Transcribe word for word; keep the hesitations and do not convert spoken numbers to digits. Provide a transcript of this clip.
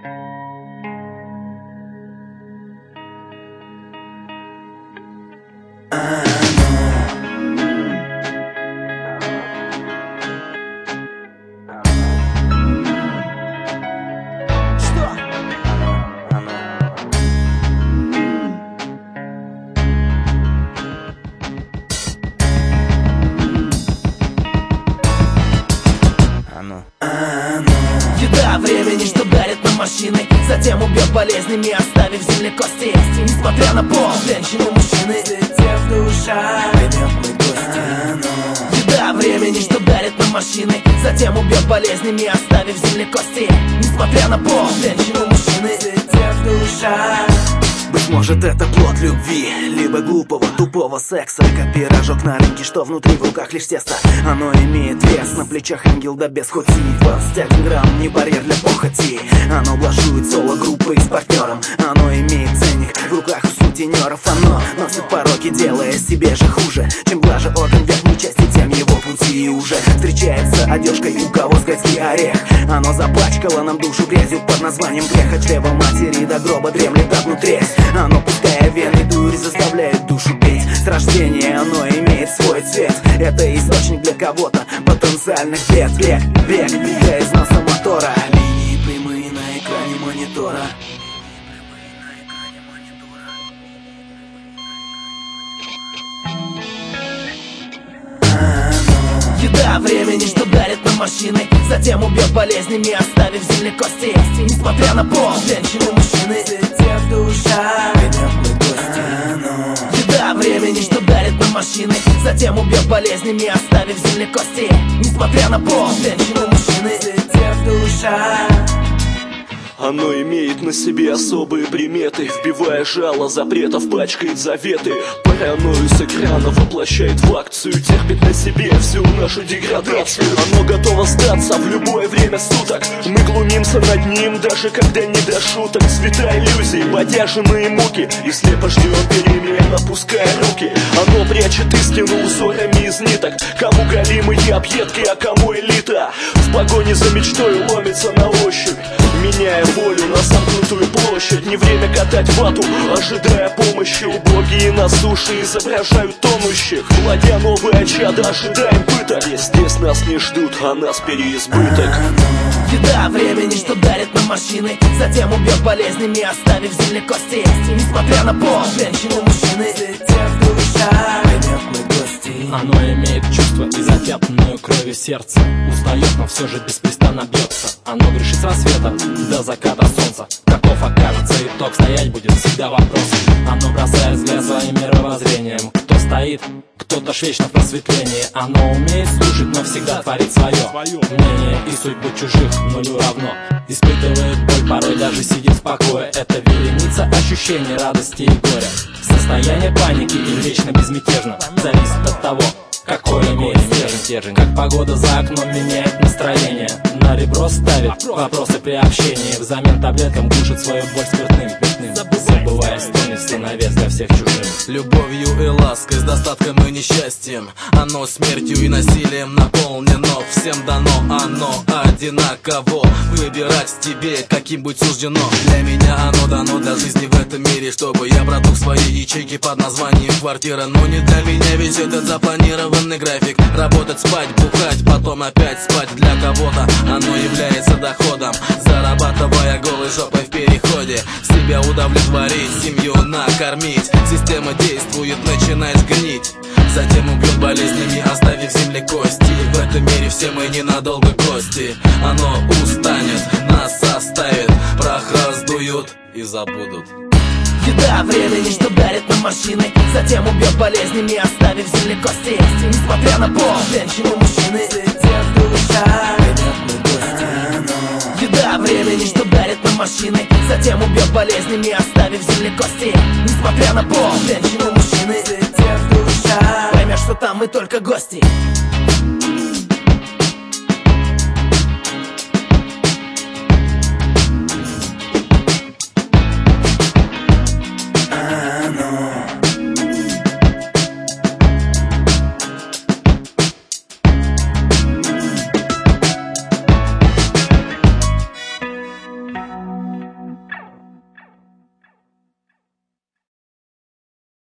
Еда времени, что дарит нам машины, затем убьет болезнями, оставив в земле кости. Несмотря на пол, женщины, мужчины, в душа поймет гости. Еда времени, что дарит нам машины, затем убьет болезнями, оставив в земле кости. Несмотря на пол, женщины, мужчины, в душа. Быть может, это плод любви, либо глупого, тупого секса, как пирожок на рынке, что внутри в руках лишь тесто. Оно имеет вес, на плечах ангел да без хоть и двадцать один грамм, не барьер для похоти. Оно блажует соло-группой с партнером, оно имеет ценник в руках у сутенеров. Оно носит пороки, делая себе же хуже. Чем блаже орган верхней части, тем его пути уже встречается одежкой, у кого скользкий орех. Оно запачкало нам душу грязью под названием грех. От чрева матери до гроба дремлет одну треть. Оно, пуская вены дурь, заставляет душу петь. С рождения оно имеет свой цвет. Это источник для кого-то потенциальных бед. Бег, бег, для износа мотора. Линии прямые на экране монитора. Еда времени, что дарит нам машины, затем убьет болезнями, оставив в земле кости. Несмотря на пол, женщины, мужчины, в душа поймет гости. Еда времени, что дарит нам машины, затем убьет болезнями, оставив в земле кости. Несмотря на пол, женщины, мужчины, в душа. Оно имеет на себе особые приметы, вбивая жало запретов, пачкает заветы. Паранойю с экрана воплощает в акцию, терпит на себе всю нашу деградацию. Оно готово сдаться в любое время суток. Мы глумимся над ним, даже когда не до шуток. Цвета иллюзий, бодяженные муки, и слепо ждем перемен, опуская руки. Оно прячет истину узорами из ниток. Кому голимые объедки, а кому элита. В погоне за мечтой ломится на ощупь, меняя волю на замкнутую площадь. Не время катать вату, ожидая помощи. Убогие на суше изображают тонущих. Плодя новые чадо, ожидаем пыток. Здесь нас не ждут, а нас переизбыток. Еда времени, что дарит нам машины, затем убьет болезнями, оставив в земле кости. Несмотря на пол, женщины, мужчины, в душа поймет гости. Оно имеет чувство и запятнанную кровью сердце. Устает, но все же беспрестанно бьется. Оно грешит с рассвета до заката солнца. Каков окажется итог, стоять будет всегда вопрос. Оно бросает взгляд своим мировоззрением. Кто стоит, кто-то ж вечно в просветлении. Оно умеет слушать, но всегда творит свое мнение и судьбу чужих нулю равно. Испытывает боль, порой даже сидит в покое. Это вереница ощущений радости и горя. Состояние паники или вечно безмятежно зависит от того, какой имеет стержень. Как погода за окном меняет настроение, на ребро ставит вопросы при общении. Взамен таблеткам глушит свою боль спиртным, спиртным, забывая стонности на вес для всех чужих. Любовью и лаской, с достатком и несчастьем. Оно смертью и насилием наполнено. Всем дано оно одинаково. Выбирать тебе, каким быть суждено. Для меня оно дано для жизни в этом мире, чтобы я протух своей ячейки под названием квартира. Но не для меня весь этот запланированный график. Работать, спать, бухать, потом опять спать. Для кого-то оно является доходом, зарабатывая голой жопой в переходе. Себя удовлетворить, семью накормить. Система действует, начинает гнить. Затем убьет болезнями, оставив в земле кости. В этом мире все мы ненадолго гости. Оно устанет, нас оставит, прах раздуют и забудут. Еда времени, что дарит нам машины, затем убьет болезнями, оставив в земле кости. Несмотря на пол, женщины, мужчины, в душа поймет гости. Еда времени, что дарит нам машины, затем убьет болезнями, оставив в земле кости. Несмотря на пол, женщины, мужчины, в душа поймешь, что там мы только гости.